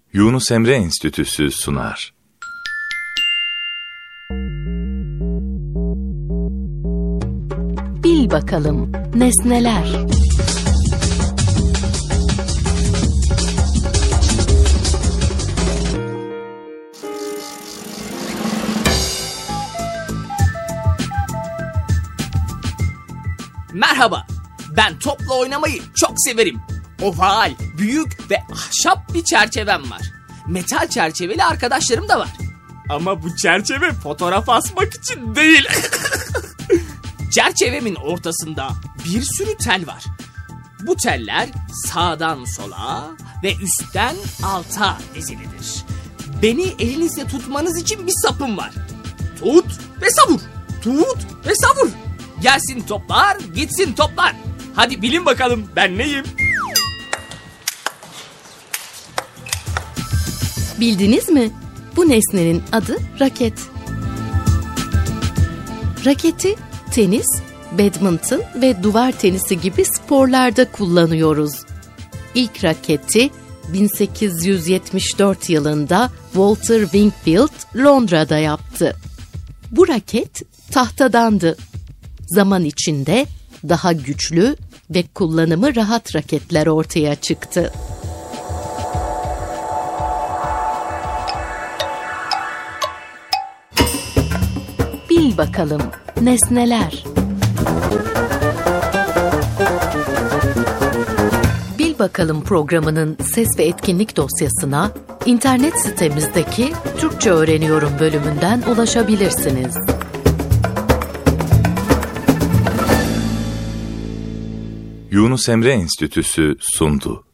Yunus Emre Enstitüsü sunar. Bil bakalım nesneler. Merhaba, ben topla oynamayı çok severim. Oval, büyük ve ahşap bir çerçevem var. Metal çerçeveli arkadaşlarım da var. Ama bu çerçeve fotoğraf asmak için değil. Çerçevemin ortasında bir sürü tel var. Bu teller sağdan sola ve üstten alta dizilidir. Beni elinizle tutmanız için bir sapım var. Tut ve savur. Tut ve savur. Gelsin toplar, gitsin toplar. Hadi bilin bakalım ben neyim? Bildiniz mi? Bu nesnenin adı raket. Raketi tenis, badminton ve duvar tenisi gibi sporlarda kullanıyoruz. İlk raketi 1874 yılında Walter Wingfield Londra'da yaptı. Bu raket tahtadandı. Zaman içinde daha güçlü ve kullanımı rahat raketler ortaya çıktı. Bil bakalım nesneler. Bil bakalım programının ses ve etkinlik dosyasına internet sitemizdeki Türkçe Öğreniyorum bölümünden ulaşabilirsiniz. Yunus Emre Enstitüsü sundu.